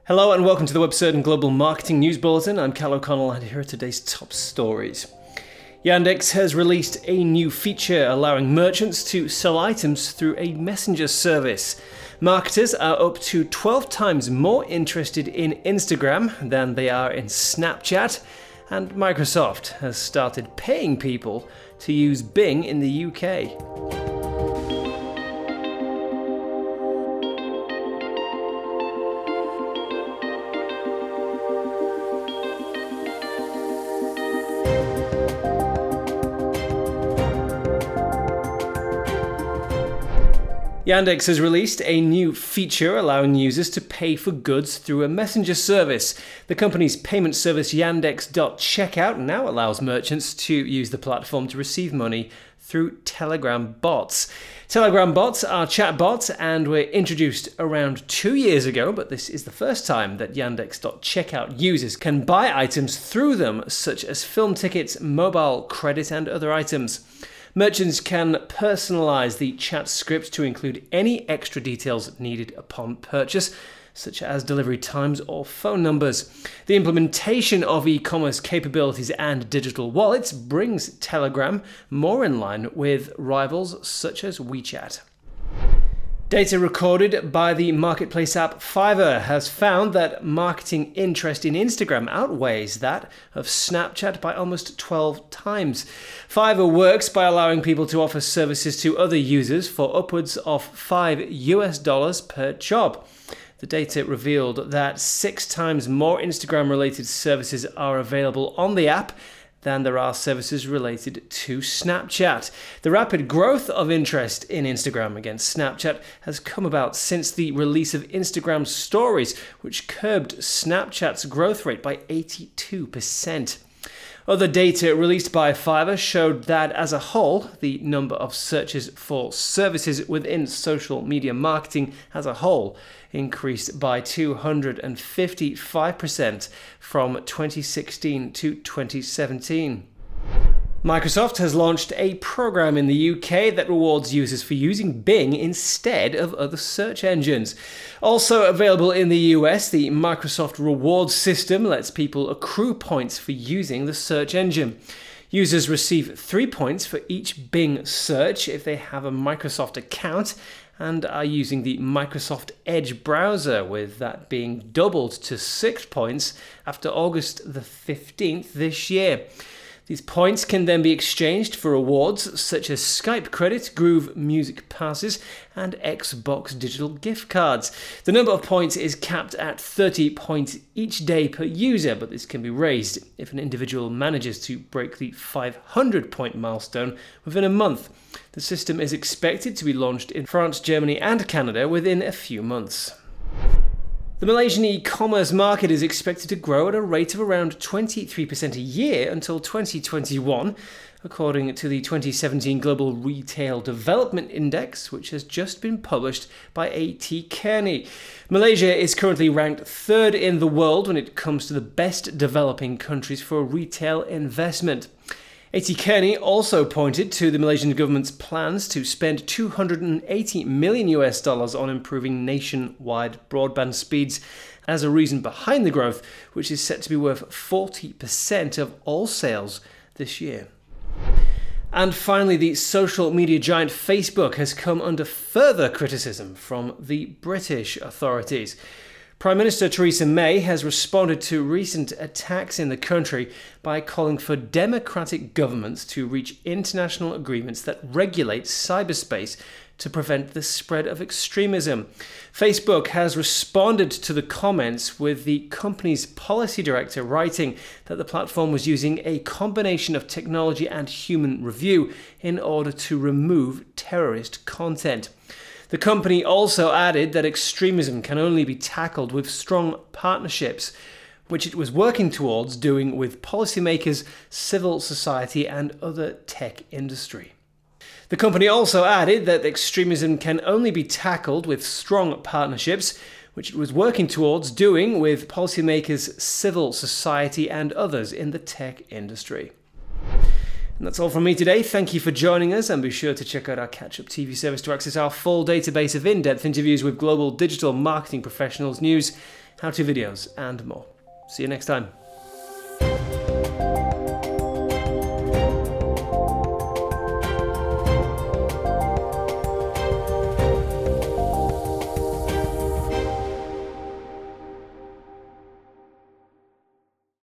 Hello and welcome to the WebCertain Global Marketing News Bulletin. I'm Cal O'Connell and here are today's top stories. Yandex has released a new feature allowing merchants to sell items through a messenger service. Marketers are up to 12 times more interested in Instagram than they are in Snapchat, and Microsoft has started paying people to use Bing in the UK. Yandex has released a new feature allowing users to pay for goods through a messenger service. The company's payment service Yandex.Checkout now allows merchants to use the platform to receive money through Telegram bots. Telegram bots are chatbots and were introduced around 2 years ago, but this is the first time that Yandex.Checkout users can buy items through them, such as film tickets, mobile credit, and other items. Merchants can personalize the chat script to include any extra details needed upon purchase, such as delivery times or phone numbers. The implementation of e-commerce capabilities and digital wallets brings Telegram more in line with rivals such as WeChat. Data recorded by the marketplace app Fiverr has found that marketing interest in Instagram outweighs that of Snapchat by almost 12 times. Fiverr works by allowing people to offer services to other users for upwards of $5 per job. The data revealed that 6 times more Instagram-related services are available on the app than there are services related to Snapchat. The rapid growth of interest in Instagram against Snapchat has come about since the release of Instagram Stories, which curbed Snapchat's growth rate by 82%. Other data released by Fiverr showed that as a whole, the number of searches for services within social media marketing as a whole increased by 255% from 2016 to 2017. Microsoft has launched a program in the UK that rewards users for using Bing instead of other search engines. Also available in the US, the Microsoft Rewards system lets people accrue points for using the search engine. Users receive 3 points for each Bing search if they have a Microsoft account and are using the Microsoft Edge browser, with that being doubled to 6 points after August the 15th this year. These points can then be exchanged for rewards such as Skype credit, Groove Music passes, and Xbox digital gift cards. The number of points is capped at 30 points each day per user, but this can be raised if an individual manages to break the 500-point milestone within a month. The system is expected to be launched in France, Germany, and Canada within a few months. The Malaysian e-commerce market is expected to grow at a rate of around 23% a year until 2021, according to the 2017 Global Retail Development Index, which has just been published by A.T. Kearney. Malaysia is currently ranked third in the world when it comes to the best developing countries for retail investment. A.T. Kearney also pointed to the Malaysian government's plans to spend $280 million on improving nationwide broadband speeds as a reason behind the growth, which is set to be worth 40% of all sales this year. And finally, the social media giant Facebook has come under further criticism from the British authorities. Prime Minister Theresa May has responded to recent attacks in the country by calling for democratic governments to reach international agreements that regulate cyberspace to prevent the spread of extremism. Facebook has responded to the comments, with the company's policy director writing that the platform was using a combination of technology and human review in order to remove terrorist content. The company also added that extremism can only be tackled with strong partnerships, which it was working towards doing with policymakers, civil society, and other tech industry. The company also added that extremism can only be tackled with strong partnerships, which it was working towards doing with policymakers, civil society, and others in the tech industry. And that's all from me today. Thank you for joining us, and be sure to check out our Catch Up TV service to access our full database of in-depth interviews with global digital marketing professionals, news how-to videos, and more. See you next time.